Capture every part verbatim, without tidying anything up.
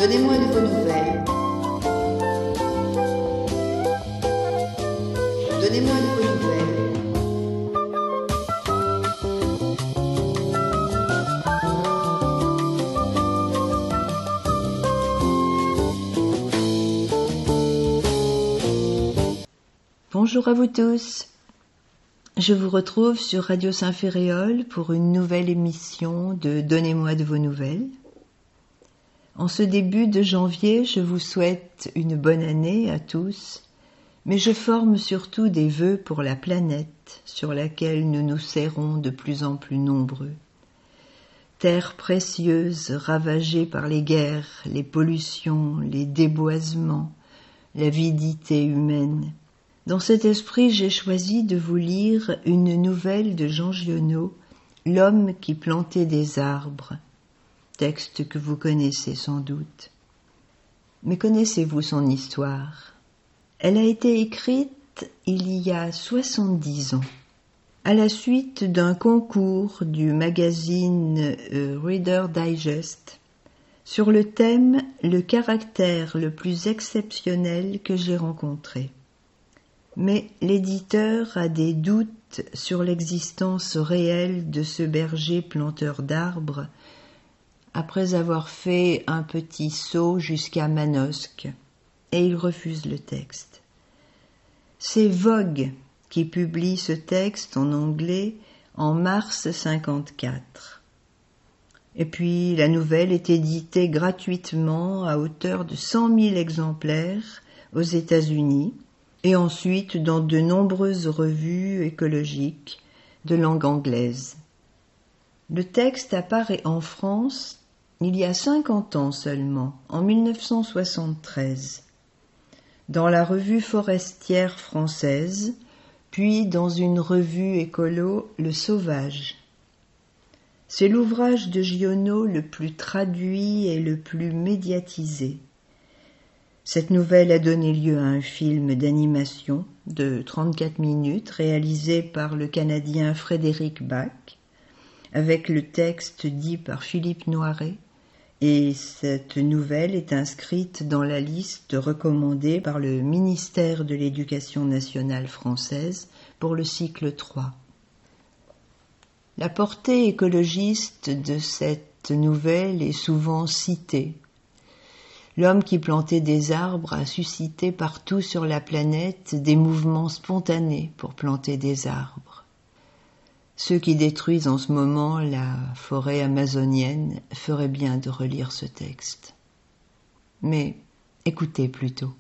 Donnez-moi de vos nouvelles. Donnez-moi de vos nouvelles. Bonjour à vous tous. Je vous retrouve sur Radio Saint-Féréol pour une nouvelle émission de Donnez-moi de vos nouvelles. En ce début de janvier, je vous souhaite une bonne année à tous, mais je forme surtout des vœux pour la planète sur laquelle nous nous serrons de plus en plus nombreux. Terre précieuse ravagée par les guerres, les pollutions, les déboisements, l'avidité humaine. Dans cet esprit, j'ai choisi de vous lire une nouvelle de Jean Giono, L'homme qui plantait des arbres, texte que vous connaissez sans doute. Mais connaissez-vous son histoire ? Elle a été écrite il y a soixante-dix ans, à la suite d'un concours du magazine Reader Digest, sur le thème « Le caractère le plus exceptionnel que j'ai rencontré ». Mais l'éditeur a des doutes sur l'existence réelle de ce berger planteur d'arbres après avoir fait un petit saut jusqu'à Manosque, et il refuse le texte. C'est Vogue qui publie ce texte en anglais en mars cinquante-quatre. Et puis la nouvelle est éditée gratuitement à hauteur de cent mille exemplaires aux États-Unis, et ensuite dans de nombreuses revues écologiques de langue anglaise. Le texte apparaît en France il y a cinquante ans seulement, en mille neuf cent soixante-treize, dans la revue forestière française, puis dans une revue écolo, Le Sauvage. C'est l'ouvrage de Giono le plus traduit et le plus médiatisé. Cette nouvelle a donné lieu à un film d'animation de trente-quatre minutes réalisé par le Canadien Frédéric Bach, avec le texte dit par Philippe Noiret, et cette nouvelle est inscrite dans la liste recommandée par le ministère de l'Éducation nationale française pour le cycle trois. La portée écologiste de cette nouvelle est souvent citée. L'homme qui plantait des arbres a suscité partout sur la planète des mouvements spontanés pour planter des arbres. Ceux qui détruisent en ce moment la forêt amazonienne feraient bien de relire ce texte. Mais écoutez plutôt.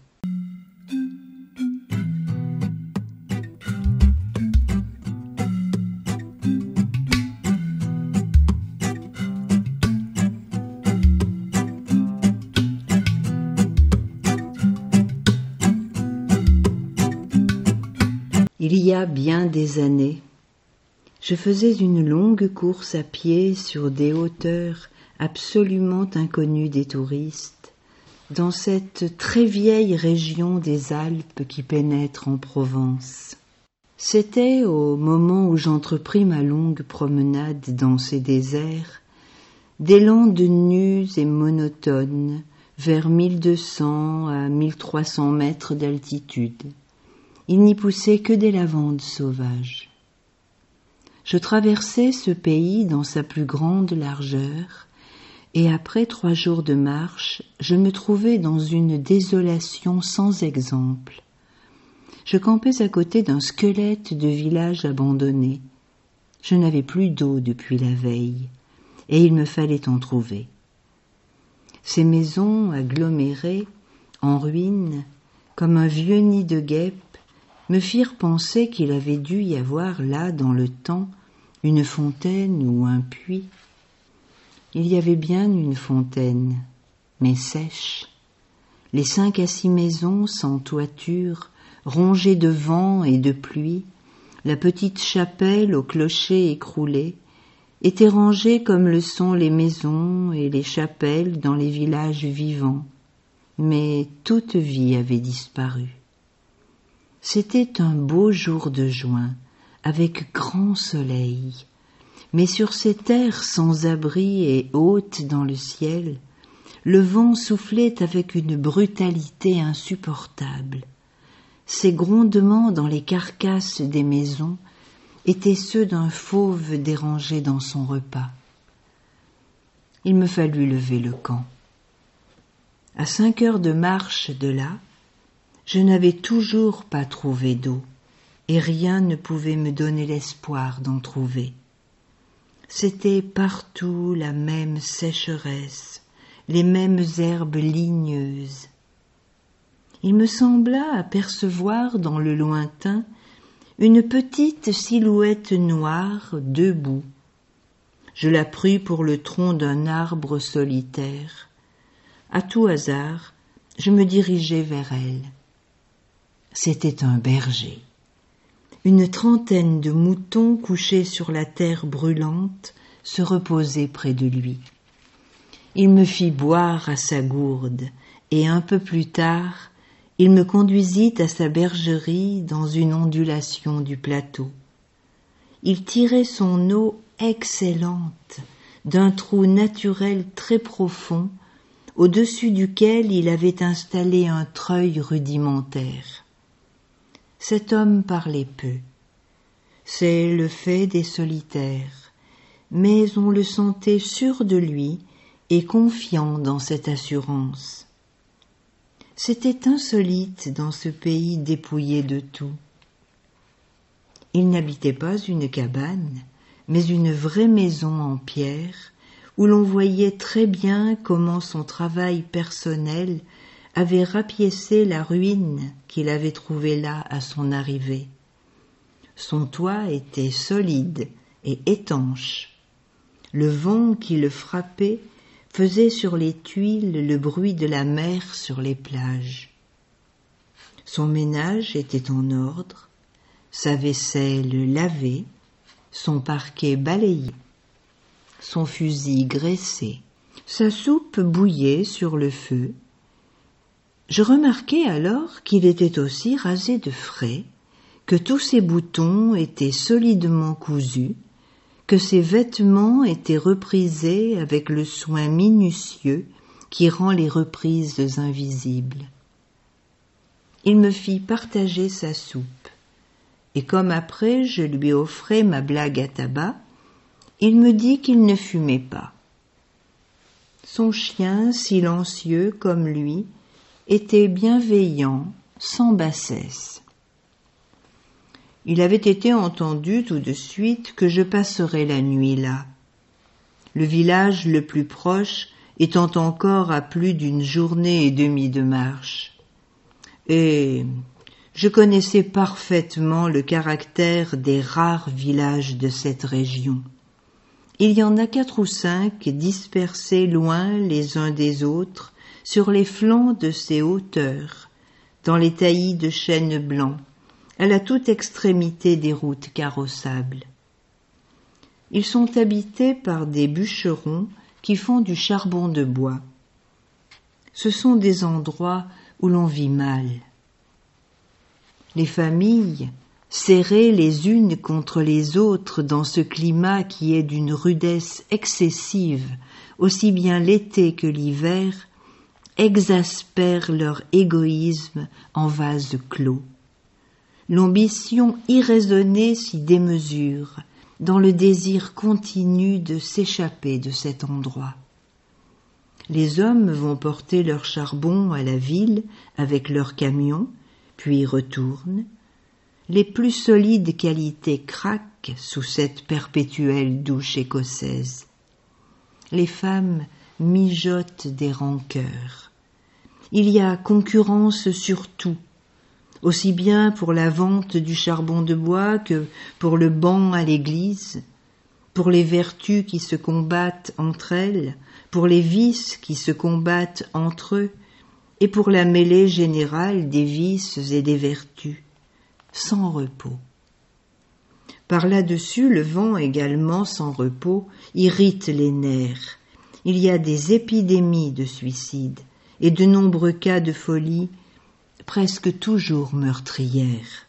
Il y a bien des années, je faisais une longue course à pied sur des hauteurs absolument inconnues des touristes, dans cette très vieille région des Alpes qui pénètre en Provence. C'était au moment où j'entrepris ma longue promenade dans ces déserts, des landes nues et monotones, vers mille deux cents à mille trois cents mètres d'altitude. Il n'y poussait que des lavandes sauvages. Je traversais ce pays dans sa plus grande largeur, et après trois jours de marche, je me trouvais dans une désolation sans exemple. Je campais à côté d'un squelette de village abandonné. Je n'avais plus d'eau depuis la veille, et il me fallait en trouver. Ces maisons agglomérées, en ruine, comme un vieux nid de guêpes, me firent penser qu'il avait dû y avoir là, dans le temps, une fontaine ou un puits. Il y avait bien une fontaine, mais sèche. Les cinq à six maisons sans toiture, rongées de vent et de pluie, la petite chapelle au clocher écroulé, étaient rangées comme le sont les maisons et les chapelles dans les villages vivants. Mais toute vie avait disparu. C'était un beau jour de juin, avec grand soleil, mais sur ces terres sans abri et hautes dans le ciel, le vent soufflait avec une brutalité insupportable. Ces grondements dans les carcasses des maisons étaient ceux d'un fauve dérangé dans son repas. Il me fallut lever le camp. À cinq heures de marche de là, je n'avais toujours pas trouvé d'eau, et rien ne pouvait me donner l'espoir d'en trouver. C'était partout la même sécheresse, les mêmes herbes ligneuses. Il me sembla apercevoir dans le lointain une petite silhouette noire debout. Je la pris pour le tronc d'un arbre solitaire. À tout hasard, je me dirigeai vers elle. C'était un berger. Une trentaine de moutons couchés sur la terre brûlante se reposaient près de lui. Il me fit boire à sa gourde, et un peu plus tard, il me conduisit à sa bergerie dans une ondulation du plateau. Il tirait son eau excellente d'un trou naturel très profond, au-dessus duquel il avait installé un treuil rudimentaire. Cet homme parlait peu. C'est le fait des solitaires, mais on le sentait sûr de lui et confiant dans cette assurance. C'était insolite dans ce pays dépouillé de tout. Il n'habitait pas une cabane, mais une vraie maison en pierre, où l'on voyait très bien comment son travail personnel avait rapiécé la ruine qu'il avait trouvée là à son arrivée. Son toit était solide et étanche. Le vent qui le frappait faisait sur les tuiles le bruit de la mer sur les plages. Son ménage était en ordre, sa vaisselle lavée, son parquet balayé, son fusil graissé, sa soupe bouillait sur le feu. Je remarquai alors qu'il était aussi rasé de frais, que tous ses boutons étaient solidement cousus, que ses vêtements étaient reprisés avec le soin minutieux qui rend les reprises invisibles. Il me fit partager sa soupe, et comme après je lui offrais ma blague à tabac, il me dit qu'il ne fumait pas. Son chien, silencieux comme lui, était bienveillant, sans bassesse. Il avait été entendu tout de suite que je passerais la nuit là. Le village le plus proche étant encore à plus d'une journée et demie de marche. Et je connaissais parfaitement le caractère des rares villages de cette région. Il y en a quatre ou cinq dispersés loin les uns des autres sur les flancs de ces hauteurs, dans les taillis de chênes blancs, à la toute extrémité des routes carrossables. Ils sont habités par des bûcherons qui font du charbon de bois. Ce sont des endroits où l'on vit mal. Les familles, serrées les unes contre les autres dans ce climat qui est d'une rudesse excessive, aussi bien l'été que l'hiver, exaspèrent leur égoïsme en vase clos. L'ambition irraisonnée s'y démesure, dans le désir continu de s'échapper de cet endroit. Les hommes vont porter leur charbon à la ville avec leurs camions, puis retournent. Les plus solides qualités craquent sous cette perpétuelle douche écossaise. Les femmes mijotent des rancœurs. Il y a concurrence sur tout, aussi bien pour la vente du charbon de bois que pour le banc à l'église, pour les vertus qui se combattent entre elles, pour les vices qui se combattent entre eux, et pour la mêlée générale des vices et des vertus, sans repos. Par là-dessus, le vent également sans repos irrite les nerfs. Il y a des épidémies de suicide et de nombreux cas de folie, presque toujours meurtrières.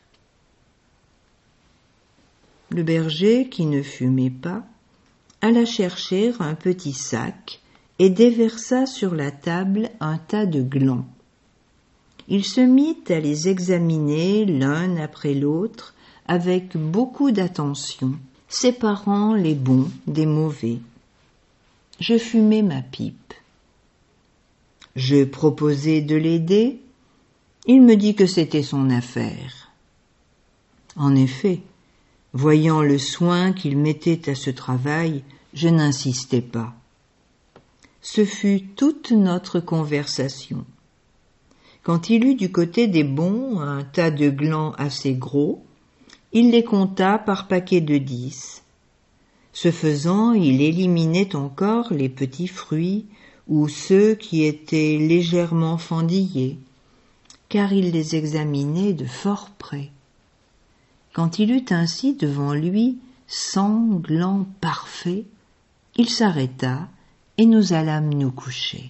Le berger, qui ne fumait pas, alla chercher un petit sac et déversa sur la table un tas de glands. Il se mit à les examiner l'un après l'autre avec beaucoup d'attention, séparant les bons des mauvais. Je fumai ma pipe. Je proposai de l'aider. Il me dit que c'était son affaire. En effet, voyant le soin qu'il mettait à ce travail, je n'insistai pas. Ce fut toute notre conversation. Quand il eut du côté des bons un tas de glands assez gros, il les compta par paquets de dix. Ce faisant, il éliminait encore les petits fruits ou ceux qui étaient légèrement fendillés, car il les examinait de fort près. Quand il eut ainsi devant lui cent glands parfaits, il s'arrêta et nous allâmes nous coucher.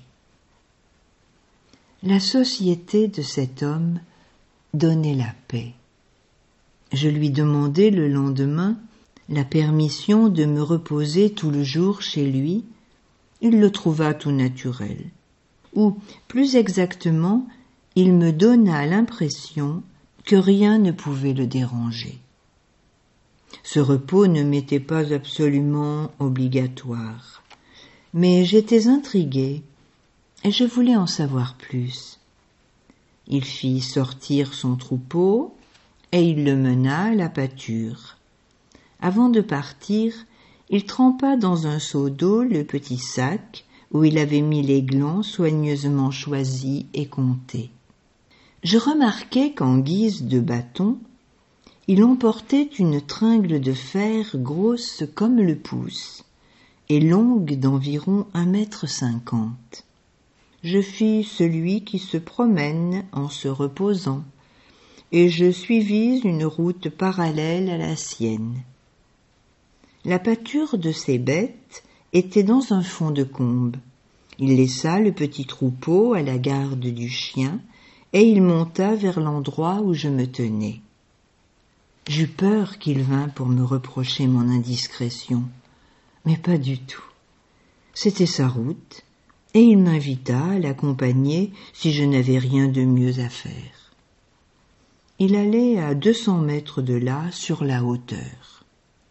La société de cet homme donnait la paix. Je lui demandai le lendemain la permission de me reposer tout le jour chez lui. Il le trouva tout naturel. Ou, plus exactement, il me donna l'impression que rien ne pouvait le déranger. Ce repos ne m'était pas absolument obligatoire, mais j'étais intriguée et je voulais en savoir plus. Il fit sortir son troupeau et il le mena à la pâture. Avant de partir, il trempa dans un seau d'eau le petit sac où il avait mis les glands soigneusement choisis et comptés. Je remarquai qu'en guise de bâton, il emportait une tringle de fer grosse comme le pouce et longue d'environ un mètre cinquante. Je fis celui qui se promène en se reposant, et je suivis une route parallèle à la sienne. La pâture de ces bêtes était dans un fond de combe. Il laissa le petit troupeau à la garde du chien, et il monta vers l'endroit où je me tenais. J'eus peur qu'il vînt pour me reprocher mon indiscrétion, mais pas du tout. C'était sa route, et il m'invita à l'accompagner si je n'avais rien de mieux à faire. Il allait à deux cents mètres de là, sur la hauteur.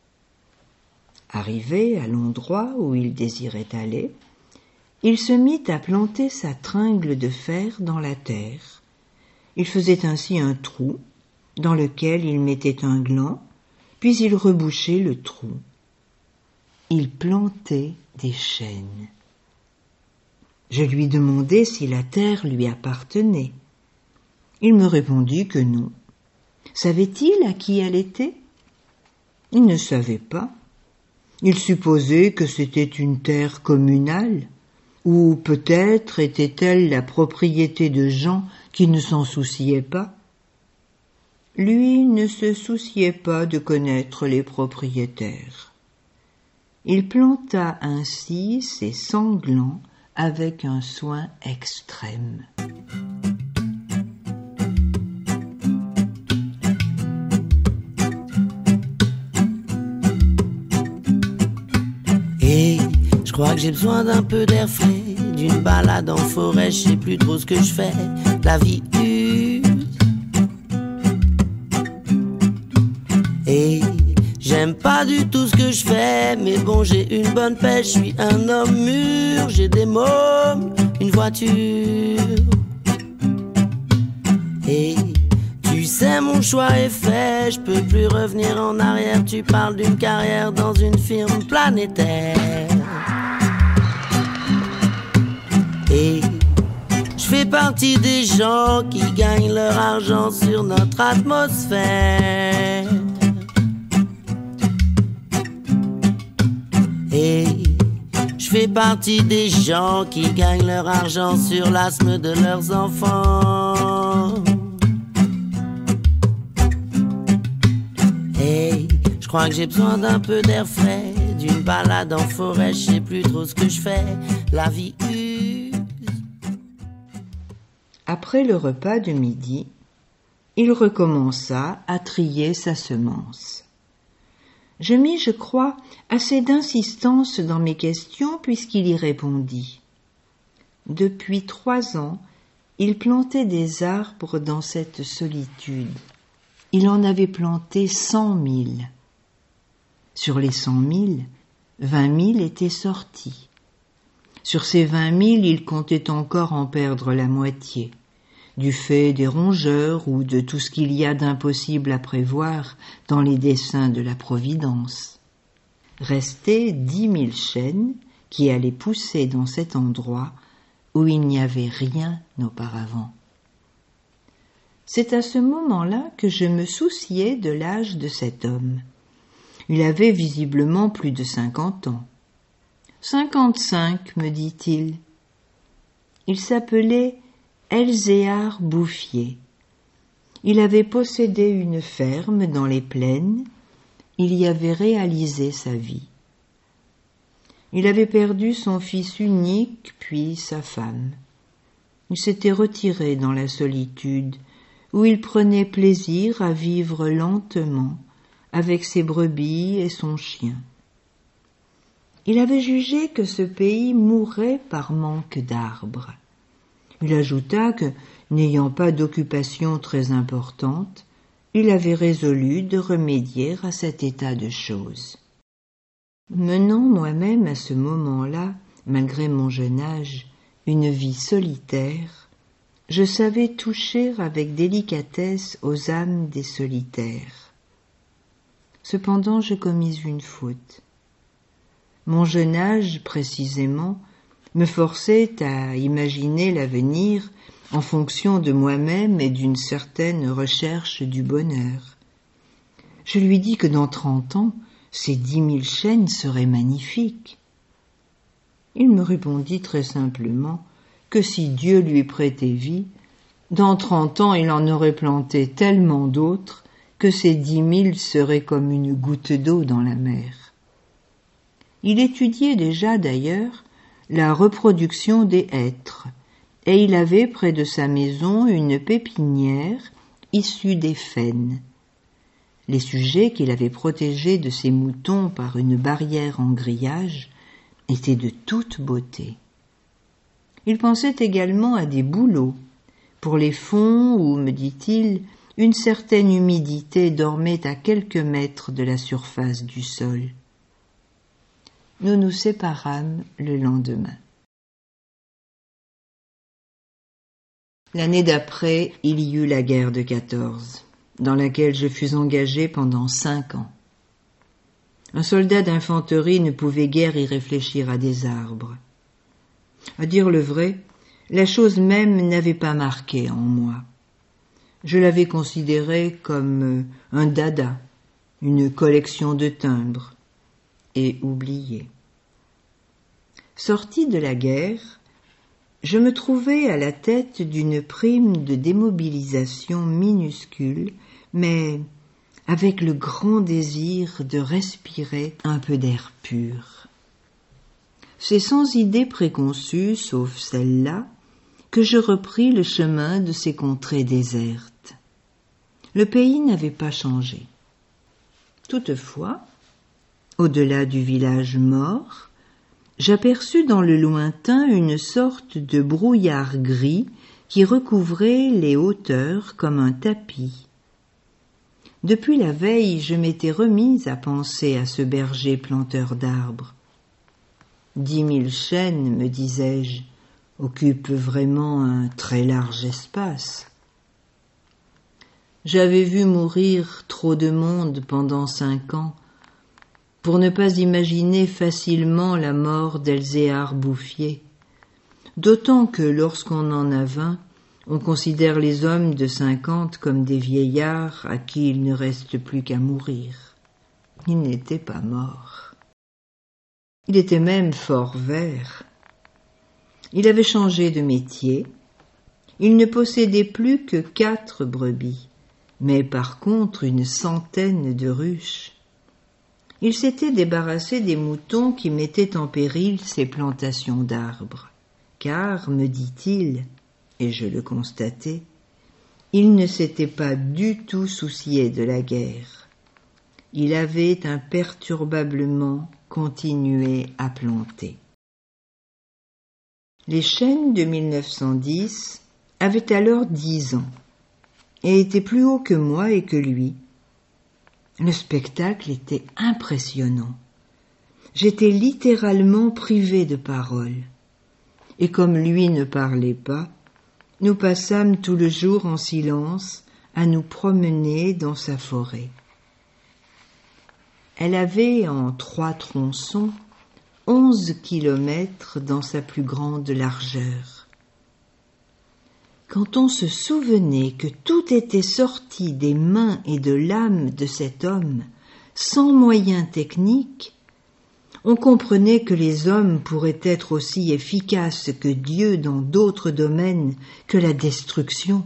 Arrivé à l'endroit où il désirait aller, il se mit à planter sa tringle de fer dans la terre. Il faisait ainsi un trou, dans lequel il mettait un gland, puis il rebouchait le trou. Il plantait des chênes. Je lui demandai si la terre lui appartenait. Il me répondit que non. Savait-il à qui elle était? Il ne savait pas. Il supposait que c'était une terre communale, ou peut-être était-elle la propriété de gens qui ne s'en souciaient pas. Lui ne se souciait pas de connaître les propriétaires. Il planta ainsi ses cent glands avec un soin extrême. Et je crois que j'ai besoin d'un peu d'air frais, d'une balade en forêt, je sais plus trop ce que je fais, la vie use. Et j'aime pas du tout ce que je fais, mais bon j'ai une bonne pêche, je suis un homme mûr, j'ai des mômes, une voiture. Et tu sais mon choix est fait, je peux plus revenir en arrière, tu parles d'une carrière dans une firme planétaire. Et je fais partie des gens qui gagnent leur argent sur notre atmosphère. Et je fais partie des gens qui gagnent leur argent sur l'asthme de leurs enfants. Et je crois que j'ai besoin d'un peu d'air frais, d'une balade en forêt, je sais plus trop ce que je fais, la vie use. Après le repas de midi, il recommença à trier sa semence. Je mis, je crois, assez d'insistance dans mes questions puisqu'il y répondit. Depuis trois ans, il plantait des arbres dans cette solitude. Il en avait planté cent mille. Sur les cent mille, vingt mille étaient sortis. Sur ces vingt mille, il comptait encore en perdre la moitié, du fait des rongeurs ou de tout ce qu'il y a d'impossible à prévoir dans les desseins de la Providence. Restaient dix mille chênes qui allaient pousser dans cet endroit où il n'y avait rien auparavant. C'est à ce moment-là que je me souciais de l'âge de cet homme. Il avait visiblement plus de cinquante ans. Cinquante-cinq, me dit-il. Il s'appelait Elzéar Bouffier. Il avait possédé une ferme dans les plaines. Il y avait réalisé sa vie. Il avait perdu son fils unique, puis sa femme. Il s'était retiré dans la solitude, où il prenait plaisir à vivre lentement, avec ses brebis et son chien. Il avait jugé que ce pays mourrait par manque d'arbres. Il ajouta que, n'ayant pas d'occupation très importante, il avait résolu de remédier à cet état de choses. Menant moi-même à ce moment-là, malgré mon jeune âge, une vie solitaire, je savais toucher avec délicatesse aux âmes des solitaires. Cependant, je commis une faute. Mon jeune âge, précisément, me forçait à imaginer l'avenir en fonction de moi-même et d'une certaine recherche du bonheur. Je lui dis que dans trente ans, ces dix mille chênes seraient magnifiques. Il me répondit très simplement que si Dieu lui prêtait vie, dans trente ans il en aurait planté tellement d'autres que ces dix mille seraient comme une goutte d'eau dans la mer. Il étudiait déjà d'ailleurs la reproduction des hêtres, et il avait près de sa maison une pépinière issue des faînes. Les sujets qu'il avait protégés de ses moutons par une barrière en grillage étaient de toute beauté. Il pensait également à des bouleaux, pour les fonds où, me dit-il, une certaine humidité dormait à quelques mètres de la surface du sol. Nous nous séparâmes le lendemain. L'année d'après, il y eut la guerre de quatorze, dans laquelle je fus engagé pendant cinq ans. Un soldat d'infanterie ne pouvait guère y réfléchir à des arbres. À dire le vrai, la chose même n'avait pas marqué en moi. Je l'avais considéré comme un dada, une collection de timbres, et oublié. Sorti de la guerre, je me trouvais à la tête d'une prime de démobilisation minuscule, mais avec le grand désir de respirer un peu d'air pur. C'est sans idée préconçue, sauf celle-là, que je repris le chemin de ces contrées désertes. Le pays n'avait pas changé. Toutefois, au-delà du village mort, j'aperçus dans le lointain une sorte de brouillard gris qui recouvrait les hauteurs comme un tapis. Depuis la veille, je m'étais remise à penser à ce berger planteur d'arbres. Dix mille chênes, me disais-je, occupent vraiment un très large espace. J'avais vu mourir trop de monde pendant cinq ans pour ne pas imaginer facilement la mort d'Elzéar Bouffier, d'autant que lorsqu'on en a vingt, on considère les hommes de cinquante comme des vieillards à qui il ne reste plus qu'à mourir. Il n'était pas mort. Il était même fort vert. Il avait changé de métier. Il ne possédait plus que quatre brebis, mais par contre une centaine de ruches. Il s'était débarrassé des moutons qui mettaient en péril ses plantations d'arbres, car, me dit-il, et je le constatai, il ne s'était pas du tout soucié de la guerre. Il avait imperturbablement continué à planter. Les Chênes de mille neuf cent dix avaient alors dix ans et étaient plus hauts que moi et que lui. Le spectacle était impressionnant. J'étais littéralement privé de parole. Et comme lui ne parlait pas, nous passâmes tout le jour en silence à nous promener dans sa forêt. Elle avait en trois tronçons onze kilomètres dans sa plus grande largeur. Quand on se souvenait que tout était sorti des mains et de l'âme de cet homme, sans moyens techniques, on comprenait que les hommes pourraient être aussi efficaces que Dieu dans d'autres domaines que la destruction.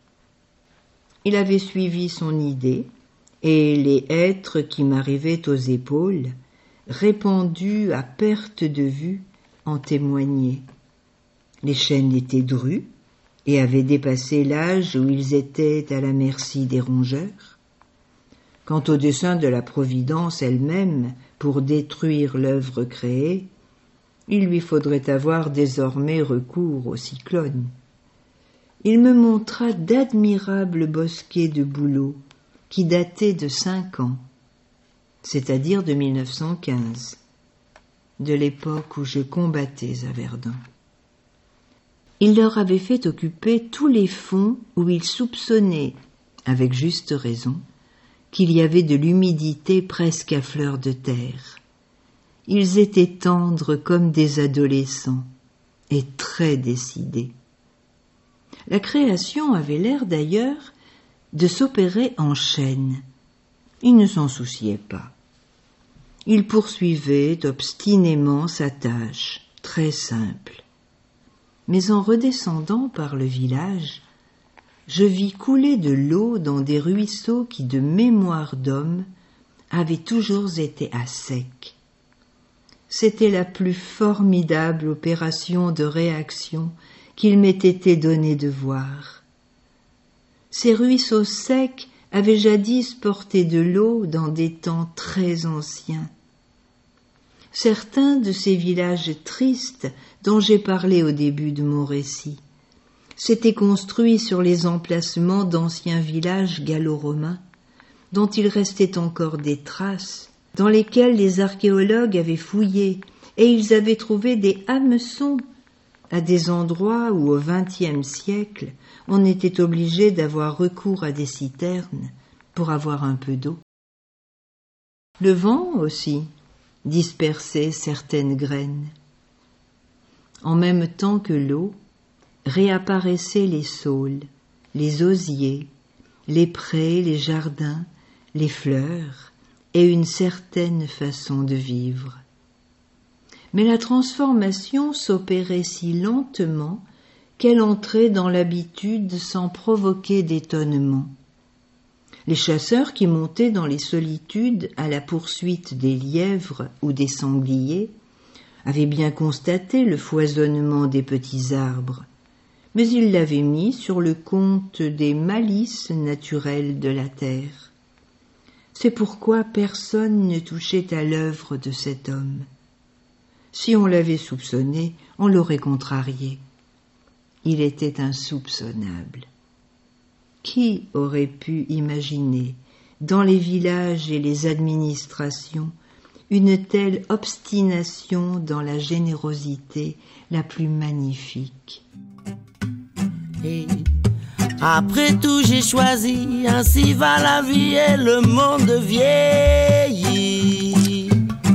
Il avait suivi son idée, et les hêtres qui m'arrivaient aux épaules, répandus à perte de vue, en témoignaient. Les chênes étaient drus et avaient dépassé l'âge où ils étaient à la merci des rongeurs. Quant au dessein de la Providence elle-même pour détruire l'œuvre créée, il lui faudrait avoir désormais recours au cyclone. Il me montra d'admirables bosquets de bouleaux qui dataient de cinq ans, c'est-à-dire de mille neuf cent quinze, de l'époque où je combattais à Verdun. Il leur avait fait occuper tous les fonds où il soupçonnait, avec juste raison, qu'il y avait de l'humidité presque à fleur de terre. Ils étaient tendres comme des adolescents et très décidés. La création avait l'air d'ailleurs de s'opérer en chaîne. Il ne s'en souciait pas. Il poursuivait obstinément sa tâche, très simple. Mais en redescendant par le village, je vis couler de l'eau dans des ruisseaux qui, de mémoire d'homme, avaient toujours été à sec. C'était la plus formidable opération de réaction qu'il m'ait été donné de voir. Ces ruisseaux secs avaient jadis porté de l'eau dans des temps très anciens. Certains de ces villages tristes dont j'ai parlé au début de mon récit s'étaient construits sur les emplacements d'anciens villages gallo-romains, dont il restait encore des traces, dans lesquels les archéologues avaient fouillé, et ils avaient trouvé des hameçons à des endroits où au vingtième siècle on était obligé d'avoir recours à des citernes pour avoir un peu d'eau. Le vent aussi dispersait certaines graines. En même temps que l'eau, réapparaissaient les saules, les osiers, les prés, les jardins, les fleurs et une certaine façon de vivre. Mais la transformation s'opérait si lentement qu'elle entrait dans l'habitude sans provoquer d'étonnement. Les chasseurs qui montaient dans les solitudes à la poursuite des lièvres ou des sangliers avaient bien constaté le foisonnement des petits arbres, mais ils l'avaient mis sur le compte des malices naturelles de la terre. C'est pourquoi personne ne touchait à l'œuvre de cet homme. Si on l'avait soupçonné, on l'aurait contrarié. Il était insoupçonnable. Qui aurait pu imaginer, dans les villages et les administrations, une telle obstination dans la générosité la plus magnifique? Et après tout j'ai choisi, ainsi va la vie et le monde vieillit.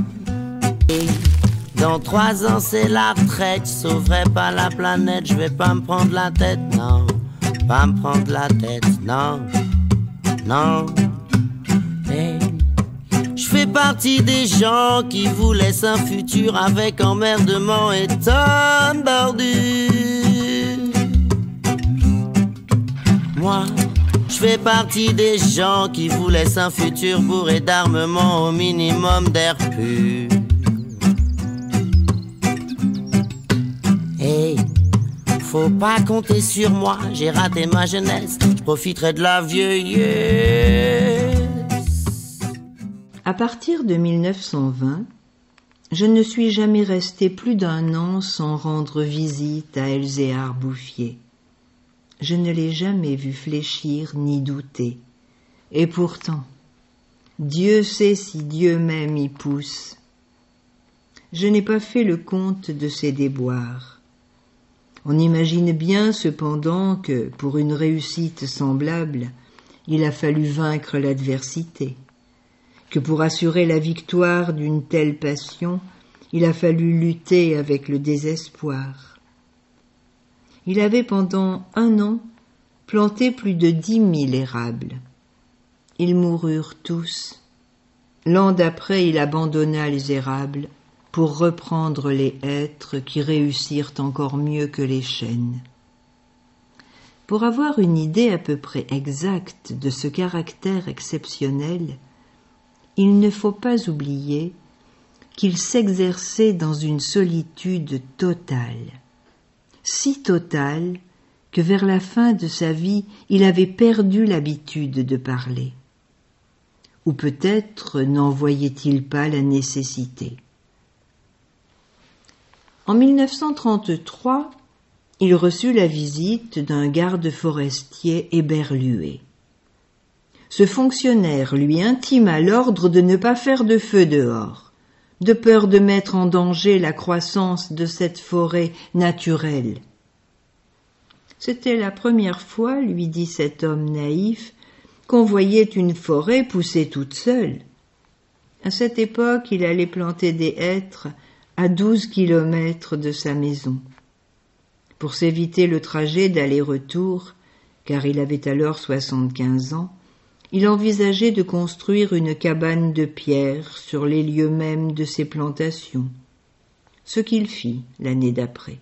Et dans trois ans c'est la retraite, je sauverai pas la planète, je vais pas me prendre la tête, non, pas me prendre la tête, non, non. Et je fais partie des gens qui vous laissent un futur avec emmerdement et tonne bordure. Moi, je fais partie des gens qui vous laissent un futur bourré d'armement, au minimum d'air pur. Hey, faut pas compter sur moi, j'ai raté ma jeunesse, je profiterai de la vieillesse. À partir de mille neuf cent vingt, Je ne suis jamais resté plus d'un an sans rendre visite à Elzéar Bouffier. Je ne l'ai jamais vu fléchir ni douter. Et pourtant, Dieu sait si Dieu même y pousse. Je n'ai pas fait le compte de ses déboires. On imagine bien cependant que, pour une réussite semblable, il a fallu vaincre l'adversité, que pour assurer la victoire d'une telle passion, il a fallu lutter avec le désespoir. Il avait pendant un an planté plus de dix mille érables. Ils moururent tous. L'an d'après, il abandonna les érables pour reprendre les hêtres qui réussirent encore mieux que les chênes. Pour avoir une idée à peu près exacte de ce caractère exceptionnel, il ne faut pas oublier qu'il s'exerçait dans une solitude totale, si totale que vers la fin de sa vie, il avait perdu l'habitude de parler. Ou peut-être n'en voyait-il pas la nécessité. En mille neuf cent trente-trois, il reçut la visite d'un garde forestier éberlué. Ce fonctionnaire lui intima l'ordre de ne pas faire de feu dehors, de peur de mettre en danger la croissance de cette forêt naturelle. C'était la première fois, lui dit cet homme naïf, qu'on voyait une forêt pousser toute seule. À cette époque, il allait planter des hêtres à douze kilomètres de sa maison. Pour s'éviter le trajet d'aller-retour, car il avait alors soixante-quinze ans, il envisageait de construire une cabane de pierre sur les lieux mêmes de ses plantations, ce qu'il fit l'année d'après.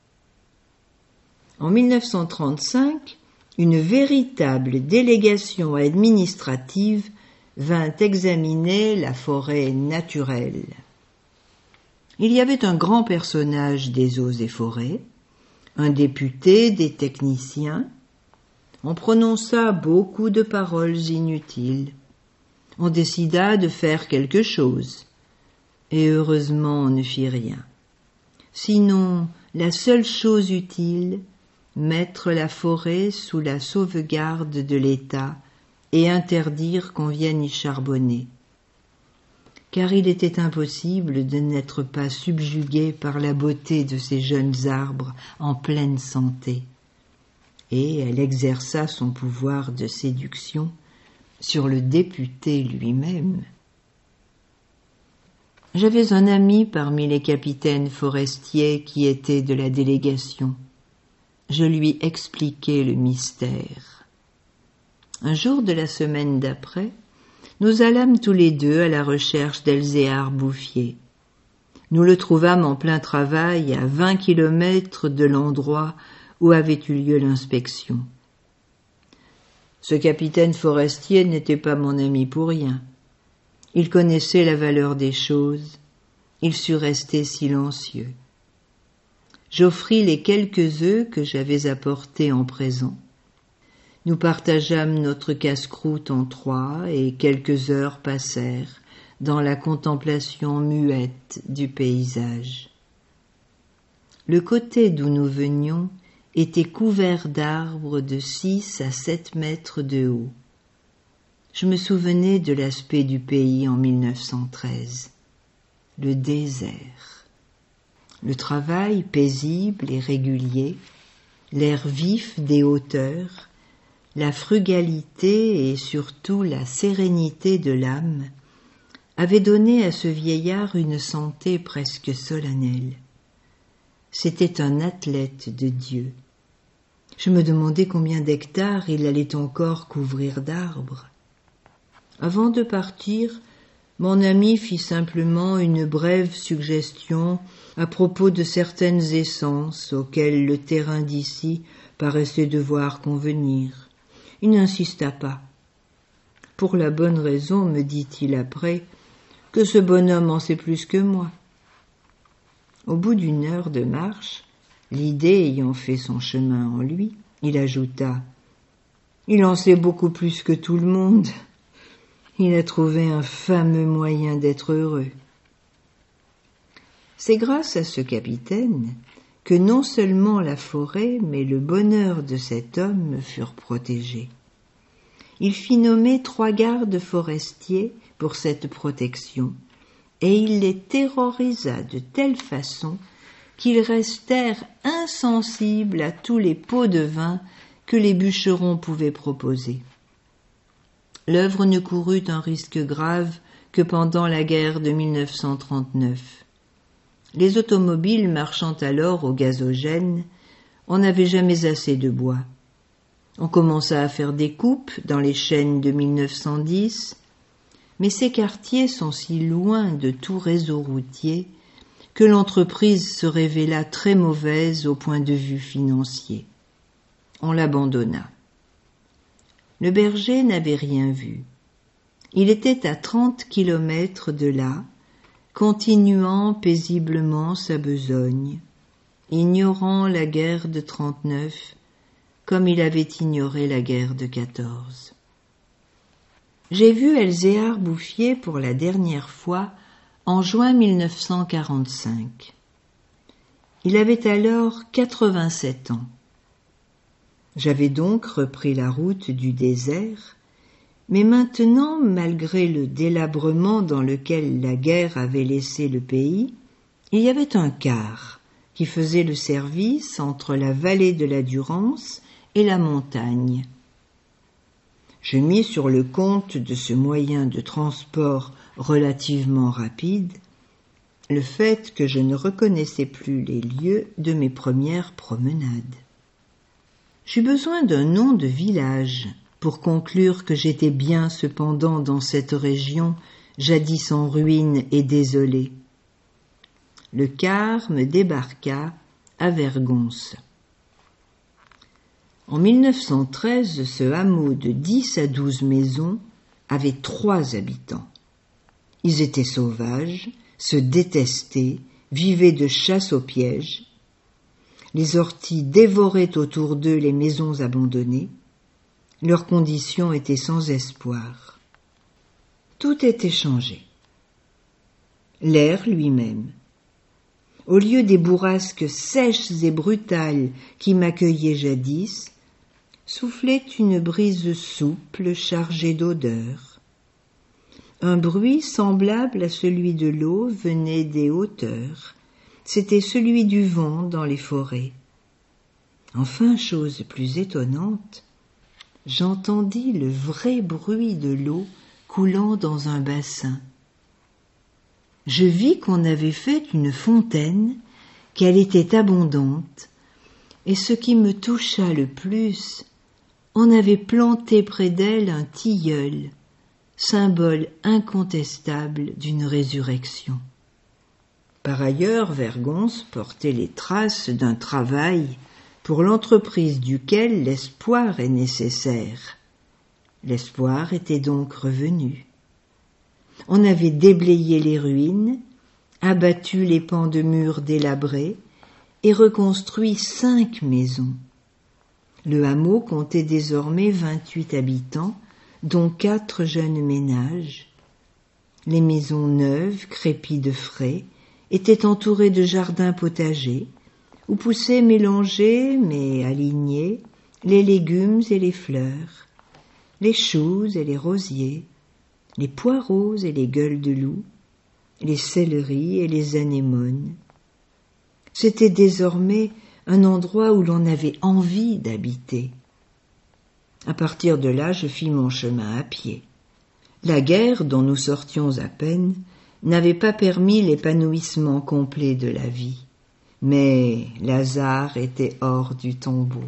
En mille neuf cent trente-cinq, une véritable délégation administrative vint examiner la forêt naturelle. Il y avait un grand personnage des eaux et forêts, un député, des techniciens. On prononça beaucoup de paroles inutiles. On décida de faire quelque chose, et heureusement on ne fit rien. Sinon, la seule chose utile, mettre la forêt sous la sauvegarde de l'État et interdire qu'on vienne y charbonner. Car il était impossible de n'être pas subjugué par la beauté de ces jeunes arbres en pleine santé. Et elle exerça son pouvoir de séduction sur le député lui-même. J'avais un ami parmi les capitaines forestiers qui étaient de la délégation. Je lui expliquai le mystère. Un jour de la semaine d'après, nous allâmes tous les deux à la recherche d'Elzéar Bouffier. Nous le trouvâmes en plein travail à vingt kilomètres de l'endroit où avait eu lieu l'inspection. Ce capitaine forestier n'était pas mon ami pour rien. Il connaissait la valeur des choses, il sut rester silencieux. J'offris les quelques œufs que j'avais apportés en présent. Nous partageâmes notre casse-croûte en trois et quelques heures passèrent dans la contemplation muette du paysage. Le côté d'où nous venions était couvert d'arbres de six à sept mètres de haut. Je me souvenais de l'aspect du pays en mille neuf cent treize. Le désert. Le travail paisible et régulier, l'air vif des hauteurs, la frugalité et surtout la sérénité de l'âme avaient donné à ce vieillard une santé presque solennelle. C'était un athlète de Dieu. Je me demandais combien d'hectares il allait encore couvrir d'arbres. Avant de partir, mon ami fit simplement une brève suggestion à propos de certaines essences auxquelles le terrain d'ici paraissait devoir convenir. Il n'insista pas. Pour la bonne raison, me dit-il après, que ce bonhomme en sait plus que moi. Au bout d'une heure de marche, l'idée ayant fait son chemin en lui, il ajouta « Il en sait beaucoup plus que tout le monde. Il a trouvé un fameux moyen d'être heureux. » C'est grâce à ce capitaine que non seulement la forêt, mais le bonheur de cet homme furent protégés. Il fit nommer trois gardes forestiers pour cette protection, et il les terrorisa de telle façon qu'ils restèrent insensibles à tous les pots de vin que les bûcherons pouvaient proposer. L'œuvre ne courut un risque grave que pendant la guerre de mille neuf cent trente-neuf. Les automobiles marchant alors au gazogène, on n'avait jamais assez de bois. On commença à faire des coupes dans les chênes de mille neuf cent dix, mais ces quartiers sont si loin de tout réseau routier que l'entreprise se révéla très mauvaise au point de vue financier. On l'abandonna. Le berger n'avait rien vu. Il était à trente kilomètres de là, continuant paisiblement sa besogne, ignorant la guerre de trente-neuf comme il avait ignoré la guerre de quatorze. J'ai vu Elzéar Bouffier pour la dernière fois en juin mille neuf cent quarante-cinq. Il avait alors quatre-vingt-sept ans. J'avais donc repris la route du désert, mais maintenant, malgré le délabrement dans lequel la guerre avait laissé le pays, il y avait un car qui faisait le service entre la vallée de la Durance et la montagne. Je mis sur le compte de ce moyen de transport relativement rapide le fait que je ne reconnaissais plus les lieux de mes premières promenades. J'eus besoin d'un nom de village pour conclure que j'étais bien cependant dans cette région jadis en ruine et désolée. Le car me débarqua à Vergonce. En mille neuf cent treize, ce hameau de dix à douze maisons avait trois habitants. Ils étaient sauvages, se détestaient, vivaient de chasse au piège. Les orties dévoraient autour d'eux les maisons abandonnées. Leurs conditions étaient sans espoir. Tout était changé. L'air lui-même. Au lieu des bourrasques sèches et brutales qui m'accueillaient jadis, soufflait une brise souple chargée d'odeurs. Un bruit semblable à celui de l'eau venait des hauteurs. C'était celui du vent dans les forêts. Enfin, chose plus étonnante, j'entendis le vrai bruit de l'eau coulant dans un bassin. Je vis qu'on avait fait une fontaine, qu'elle était abondante, et ce qui me toucha le plus, on avait planté près d'elle un tilleul, symbole incontestable d'une résurrection. Par ailleurs, Vergonce portait les traces d'un travail pour l'entreprise duquel l'espoir est nécessaire. L'espoir était donc revenu. On avait déblayé les ruines, abattu les pans de murs délabrés et reconstruit cinq maisons. Le hameau comptait désormais vingt-huit habitants, dont quatre jeunes ménages. Les maisons neuves, crépies de frais, étaient entourées de jardins potagers, où poussaient mélangés, mais alignés, les légumes et les fleurs, les choux et les rosiers, les poireaux et les gueules de loup, les céleris et les anémones. C'était désormais un endroit où l'on avait envie d'habiter. À partir de là, je fis mon chemin à pied. La guerre, dont nous sortions à peine, n'avait pas permis l'épanouissement complet de la vie. Mais Lazare était hors du tombeau.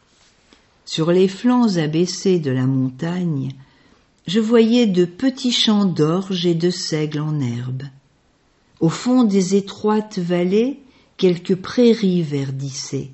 Sur les flancs abaissés de la montagne, je voyais de petits champs d'orge et de seigle en herbe. Au fond des étroites vallées, quelques prairies verdissaient.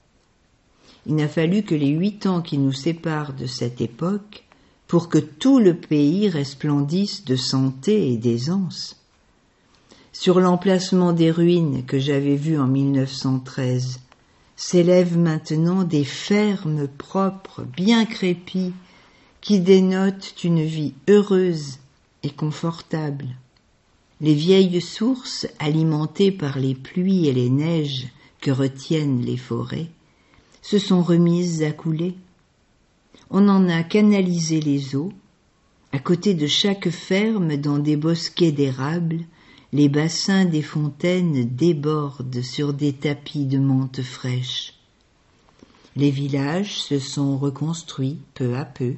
Il n'a fallu que les huit ans qui nous séparent de cette époque pour que tout le pays resplendisse de santé et d'aisance. Sur l'emplacement des ruines que j'avais vues en mille neuf cent treize, s'élèvent maintenant des fermes propres, bien crépies, qui dénotent une vie heureuse et confortable. Les vieilles sources, alimentées par les pluies et les neiges que retiennent les forêts, se sont remises à couler. On en a canalisé les eaux. À côté de chaque ferme, dans des bosquets d'érables, les bassins des fontaines débordent sur des tapis de menthe fraîche. Les villages se sont reconstruits peu à peu.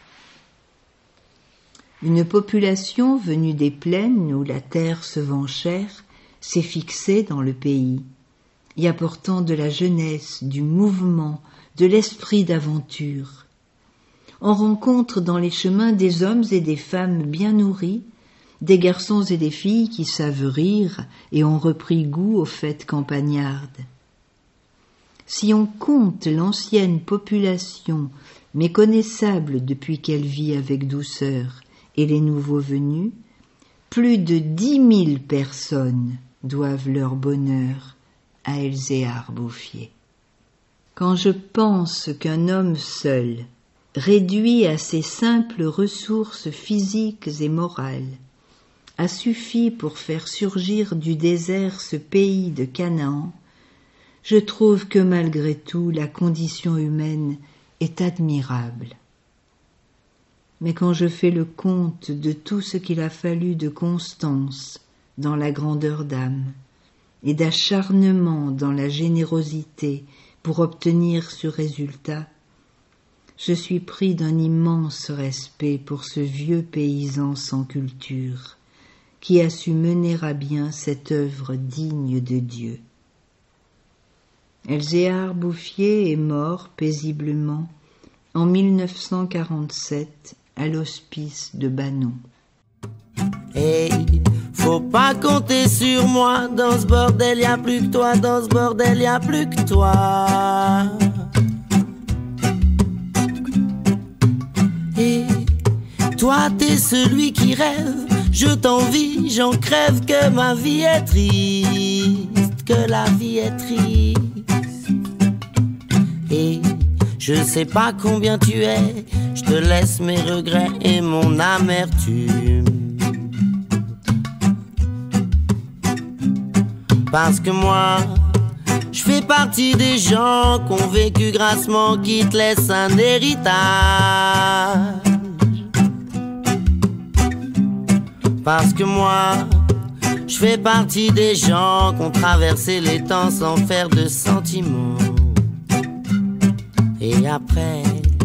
Une population venue des plaines où la terre se vend chère s'est fixée dans le pays, y apportant de la jeunesse, du mouvement, de l'esprit d'aventure. On rencontre dans les chemins des hommes et des femmes bien nourris, des garçons et des filles qui savent rire et ont repris goût aux fêtes campagnardes. Si on compte l'ancienne population méconnaissable depuis qu'elle vit avec douceur et les nouveaux venus, plus de dix mille personnes doivent leur bonheur à Elzéar Bouffier. Quand je pense qu'un homme seul, réduit à ses simples ressources physiques et morales, a suffi pour faire surgir du désert ce pays de Canaan, je trouve que malgré tout la condition humaine est admirable. Mais quand je fais le compte de tout ce qu'il a fallu de constance dans la grandeur d'âme et d'acharnement dans la générosité pour obtenir ce résultat, je suis pris d'un immense respect pour ce vieux paysan sans culture qui a su mener à bien cette œuvre digne de Dieu. Elzéar Bouffier est mort paisiblement en mille neuf cent quarante-sept à l'hospice de Banon. Hey, faut pas compter sur moi, dans ce bordel y a plus que toi, dans ce bordel y a plus que toi. Et toi t'es celui qui rêve, je t'envie, j'en crève, que ma vie est triste, que la vie est triste. Et je sais pas combien tu es, je te laisse mes regrets et mon amertume. Parce que moi, je fais partie des gens qui ont vécu grassement, qui te laissent un héritage. Parce que moi, je fais partie des gens qui ont traversé les temps sans faire de sentiments. Et après,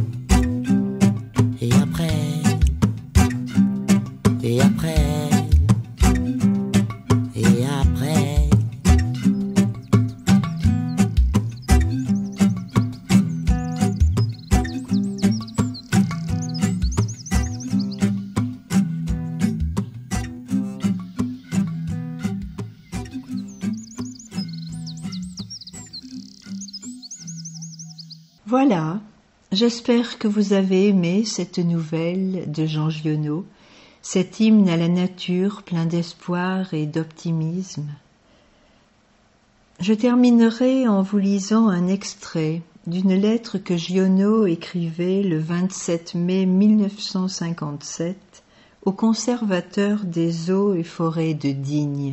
et après, et après, et après. Voilà, j'espère que vous avez aimé cette nouvelle de Jean Giono, cet hymne à la nature plein d'espoir et d'optimisme. Je terminerai en vous lisant un extrait d'une lettre que Giono écrivait le vingt-sept mai mille neuf cent cinquante-sept au conservateur des eaux et forêts de Digne.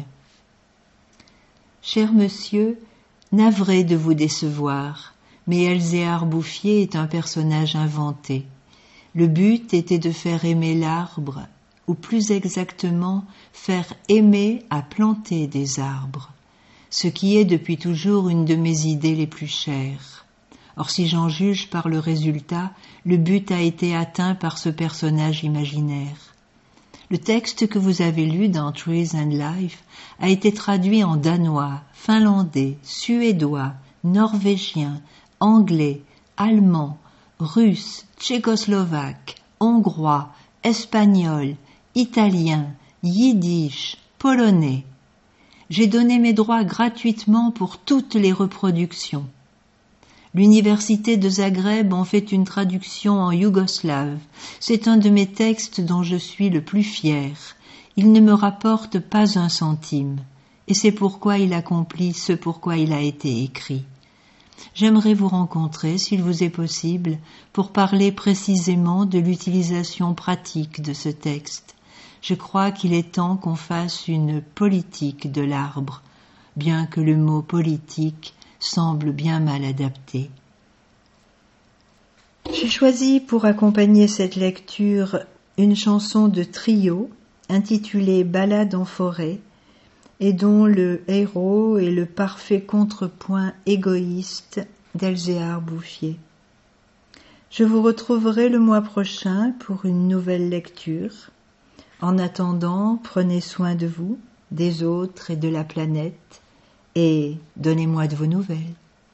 Cher monsieur, navré de vous décevoir, mais Elzéar Bouffier est un personnage inventé. Le but était de faire aimer l'arbre, ou plus exactement, faire aimer à planter des arbres, ce qui est depuis toujours une de mes idées les plus chères. Or, si j'en juge par le résultat, le but a été atteint par ce personnage imaginaire. Le texte que vous avez lu dans Trees and Life a été traduit en danois, finlandais, suédois, norvégien, anglais, allemand, russe, tchécoslovaque, hongrois, espagnol, italien, yiddish, polonais. J'ai donné mes droits gratuitement pour toutes les reproductions. L'université de Zagreb en fait une traduction en yougoslave. C'est un de mes textes dont je suis le plus fier. Il ne me rapporte pas un centime, et c'est pourquoi il accomplit ce pourquoi il a été écrit. J'aimerais vous rencontrer, s'il vous est possible, pour parler précisément de l'utilisation pratique de ce texte. Je crois qu'il est temps qu'on fasse une politique de l'arbre, bien que le mot politique semble bien mal adapté. J'ai choisi pour accompagner cette lecture une chanson de trio intitulée Ballade en forêt et dont le héros est le parfait contrepoint égoïste d'Elzéar Bouffier. Je vous retrouverai le mois prochain pour une nouvelle lecture. En attendant, prenez soin de vous, des autres et de la planète, et donnez-moi de vos nouvelles.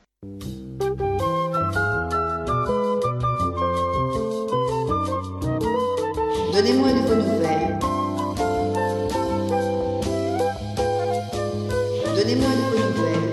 Donnez-moi de vos nouvelles. Donnez-moi de vos nouvelles.